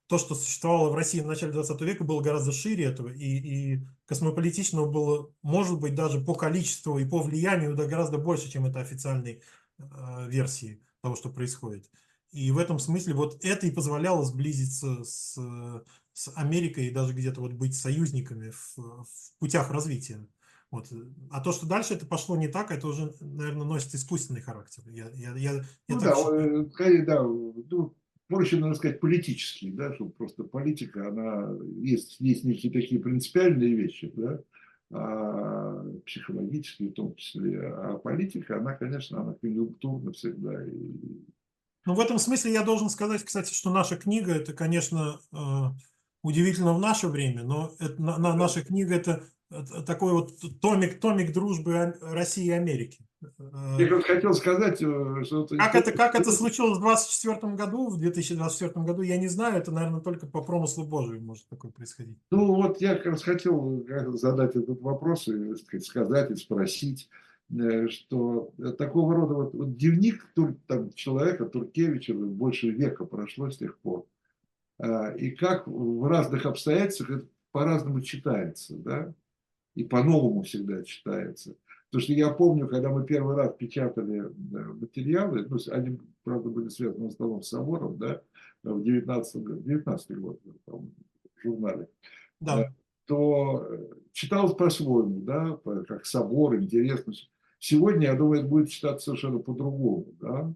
то, что существовало в России в начале 20 века, было гораздо шире этого, и космополитичного было, может быть, даже по количеству и по влиянию, да, гораздо больше, чем это официальной версии того, что происходит. И в этом смысле вот это и позволяло сблизиться с Америкой и даже где-то вот быть союзниками в путях развития. Вот. А то, что дальше это пошло не так, это уже, наверное, носит искусственный характер. Я Ну так да, считаю. да, ну, проще, надо сказать, политический, да, что просто политика, она, есть некие такие принципиальные вещи, да, психологические в том числе, а политика, она, конечно, она конъюнктурна всегда. Ну, в этом смысле я должен сказать, кстати, что наша книга, это, конечно, удивительно в наше время, но наша книга это такой вот томик дружбы России и Америки. Я как хотел сказать, что Как это случилось в 2024 году, в 2024 году, я не знаю, это, наверное, только по промыслу Божию может такое происходить. Ну, вот я как раз хотел задать этот вопрос, и, так сказать, сказать и спросить, что такого рода вот дневник там, человека, Туркевича, больше века прошло с тех пор, и как в разных обстоятельствах это по-разному читается, да, и по-новому всегда читается. Потому что я помню, когда мы первый раз печатали материалы, ну, они, правда, были связаны в основном с собором, да, в 19 год, по-моему, в журнале, Да. то читалось по-своему, да, как собор, интересно. Сегодня, я думаю, это будет читаться совершенно по-другому, да,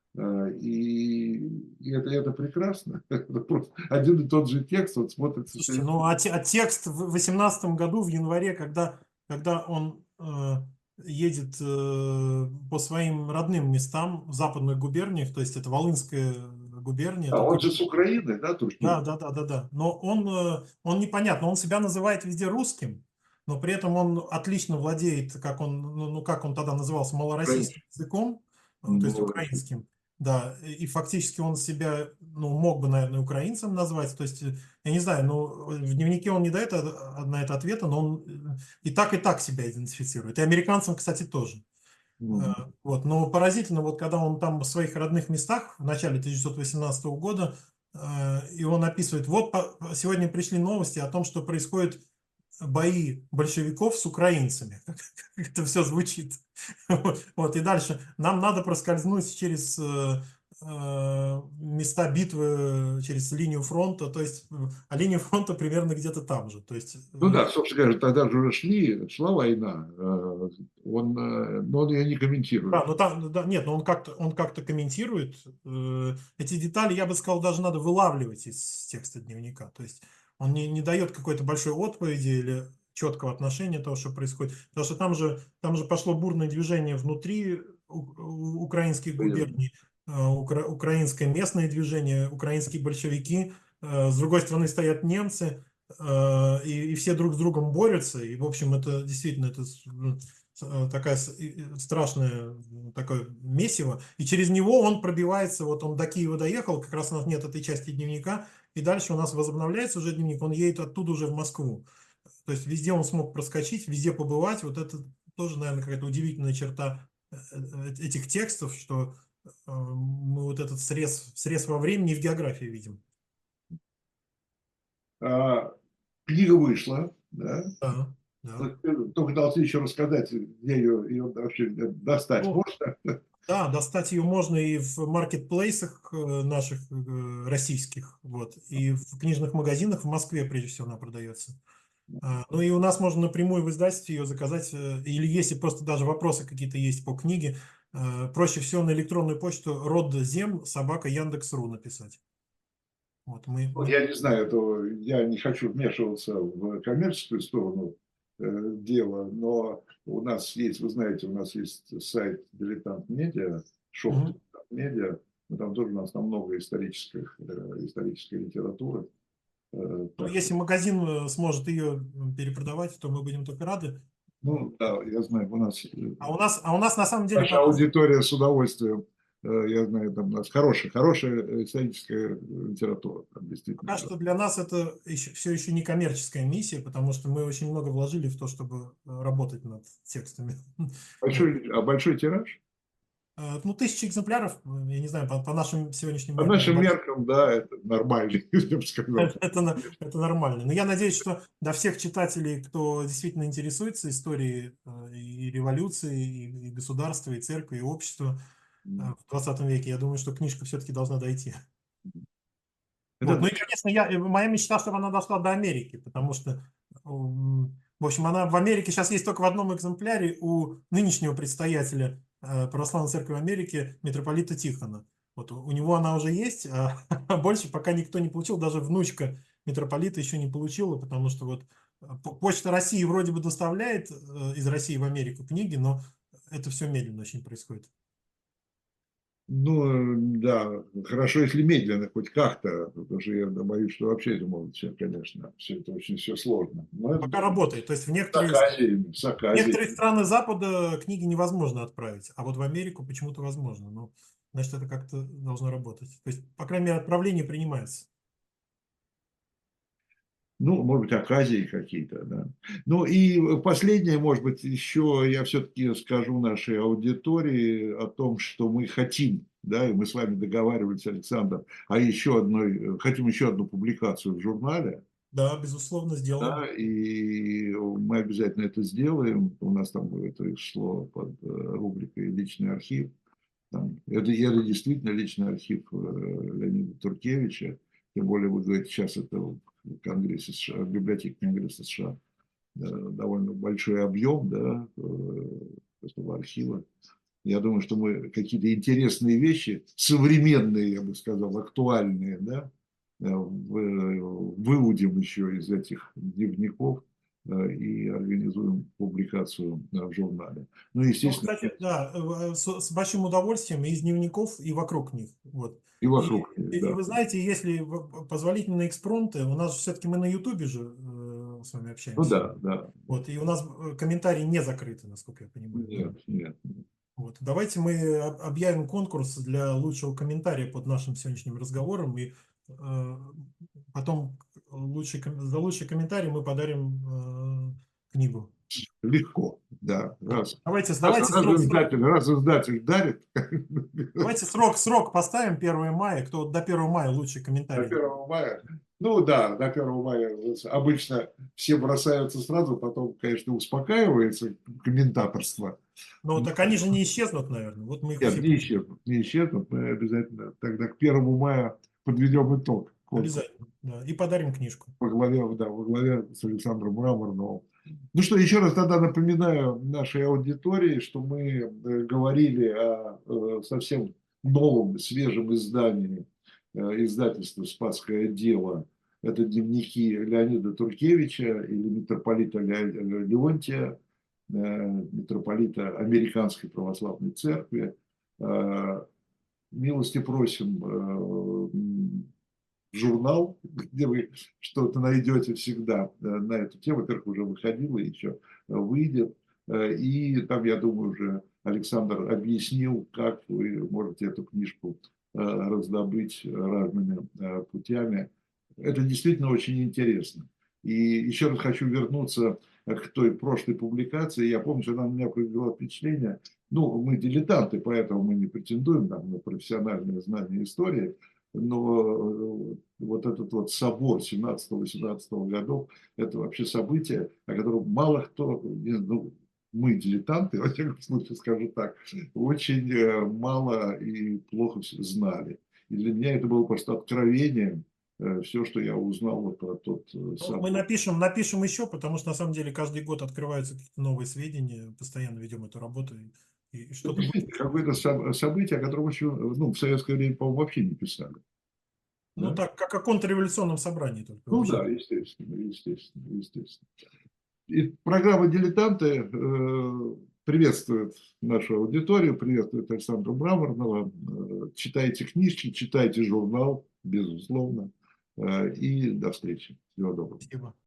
и это прекрасно. Это просто один и тот же текст, вот смотрится. Слушайте, ну а текст в 2018 году, в январе, когда он едет по своим родным местам в западных губерниях, то есть это Волынская губерния. А Только... он же с Украины, да, Туркмении? Да. Но он непонятно, он себя называет везде русским, но при этом он отлично владеет, как он тогда назывался, малороссийским языком, то есть Ну, украинским. Да, и фактически он себя, мог бы, наверное, украинцем назвать. То есть, я не знаю, в дневнике он не дает на это ответа, но он и так себя идентифицирует. И американцам, кстати, тоже. Вот. Но поразительно, вот когда он там в своих родных местах в начале 1918 года, и он описывает, вот сегодня пришли новости о том, что происходят бои большевиков с украинцами. Как это все звучит. Вот. И дальше. Нам надо проскользнуть через места битвы, через линию фронта. То есть, а линия фронта примерно где-то там же. То есть, ну да, собственно говоря, тогда же уже шла война. Но он ее не комментирует. Нет, но он как-то комментирует. Эти детали, я бы сказал, даже надо вылавливать из текста дневника. То есть он не дает какой-то большой отповеди или четкого отношения того, что происходит. Потому что там же пошло бурное движение внутри украинских губерний, украинское местное движение, украинские большевики. С другой стороны стоят немцы, и все друг с другом борются. И, в общем, это действительно такая страшное такое месиво, и через него он пробивается, вот он до Киева доехал, как раз у нас нет этой части дневника, и дальше у нас возобновляется уже дневник, он едет оттуда уже в Москву. То есть везде он смог проскочить, везде побывать, вот это тоже, наверное, какая-то удивительная черта этих текстов, что мы вот этот срез во времени в географии видим. Книга вышла, да? Да. Только должны еще рассказать, где ее вообще достать можно? Да, достать ее можно и в маркетплейсах наших российских, вот, и в книжных магазинах в Москве, прежде всего, она продается. Ну и у нас можно напрямую в издательстве ее заказать, или если просто даже вопросы какие-то есть по книге, проще всего на электронную почту rodzem@yandex.ru написать. Вот Я не знаю, я не хочу вмешиваться в коммерческую сторону дела, но у нас есть, вы знаете, у нас есть сайт Дилетант Медиа, шоп Дилетант Медиа, там тоже у нас там много исторической литературы. Если магазин сможет ее перепродавать, то мы будем только рады. Ну да, я знаю, у нас на самом деле наша аудитория с удовольствием. Я знаю, там у нас хорошая историческая литература. Там, действительно. Пока что для нас это все еще не коммерческая миссия, потому что мы очень много вложили в то, чтобы работать над текстами. Большой тираж? Ну, 1000 экземпляров, я не знаю, по нашим сегодняшним По меркам нашим небольшой. меркам, да, это нормально, я бы сказал. Это нормально. Но я надеюсь, что до всех читателей, кто действительно интересуется историей и революции, и государства, и церкви, и общества в 20 веке, я думаю, что книжка все-таки должна дойти. Это Вот. Ну и, конечно, моя мечта, чтобы она дошла до Америки, потому что, в общем, она в Америке сейчас есть только в одном экземпляре у нынешнего предстоятеля Православной Церкви Америки, митрополита Тихона. Вот у него она уже есть, а больше пока никто не получил, даже внучка митрополита еще не получила, потому что вот Почта России вроде бы доставляет из России в Америку книги, но это все медленно очень происходит. Ну, да, хорошо, если медленно, хоть как-то, потому что я боюсь, что вообще это может все, конечно, все это очень все сложно. Но это Пока работает. То есть в с Аказией. некоторые страны Запада книги невозможно отправить, а вот в Америку почему-то возможно. Ну, значит, это как-то должно работать. То есть, по крайней мере, отправление принимается. Ну, может быть, оказии какие-то, да. Ну, и последнее, может быть, еще я все-таки скажу нашей аудитории о том, что мы хотим, да, и мы с вами договаривались, Александр, хотим еще одну публикацию в журнале, Да, безусловно, сделаем. да, и мы обязательно это сделаем. У нас там это шло под рубрикой «Личный архив». Это действительно личный архив Леонида Туркевича. Тем более, вы говорите, сейчас это в Конгрессе США, в библиотеке Конгресса США довольно большой объем, да, этого архива. Я думаю, что мы какие-то интересные вещи, современные, я бы сказал, актуальные, да, выудим еще из этих дневников и организуем публикацию в журнале. Ну, Ну, естественно, кстати, да, с большим удовольствием из дневников и вокруг них. Вот. и вокруг, И да. вы знаете, если позволительно экспромты, у нас все-таки мы на Ютубе же с вами Ну общаемся. да, да. Вот, и у нас комментарии не закрыты, насколько я понимаю. Нет, нет. Вот. Давайте мы объявим конкурс для лучшего комментария под нашим сегодняшним разговором, и потом за лучший комментарий мы подарим книгу. Легко, да. Давайте Раз издатель дарит. давайте срок поставим 1 мая, кто до 1 мая лучший До комментарий. 1 мая. Ну да, до 1 мая обычно все бросаются сразу, потом, конечно, успокаивается комментаторство. Ну, так они же не исчезнут, наверное. Вот мы их Нет, все не исчезнут. Мы обязательно тогда к 1 мая подведем итог. обязательно. Да, и подарим книжку. Во главе с Александром Мраморновым. Ну что, еще раз тогда напоминаю нашей аудитории, что мы говорили о совсем новом, свежем издании издательства «Спасское дело». Это дневники Леонида Туркевича или митрополита Леонтия, митрополита Американской Православной Церкви. Милости просим журнал, где вы что-то найдете всегда на эту тему. Во-первых, уже выходило, еще выйдет. И там, я думаю, уже Александр объяснил, как вы можете эту книжку раздобыть разными путями. Это действительно очень интересно. И еще раз хочу вернуться к той прошлой публикации. Я помню, что она на меня произвела впечатление. Ну, мы дилетанты, поэтому мы не претендуем там, на профессиональное знание истории. Но вот этот вот собор 17-18 годов, это вообще событие, о котором мало кто, ну, мы дилетанты, во всяком случае скажу так, очень мало и плохо знали. И для меня это было просто откровением, все, что я узнал вот про тот собор. Мы напишем еще, потому что на самом деле каждый год открываются какие-то новые сведения, постоянно ведем эту работу. И что-то какое-то событие, о котором еще, ну, в советское время, по-моему, вообще не писали. Ну, Да? так, как о контрреволюционном собрании только. Ну да, естественно. И программа «Дилетанты» приветствует нашу аудиторию, приветствует Александра Мраморного. Читайте книжки, читайте журнал, безусловно. И до встречи. Всего доброго. Спасибо.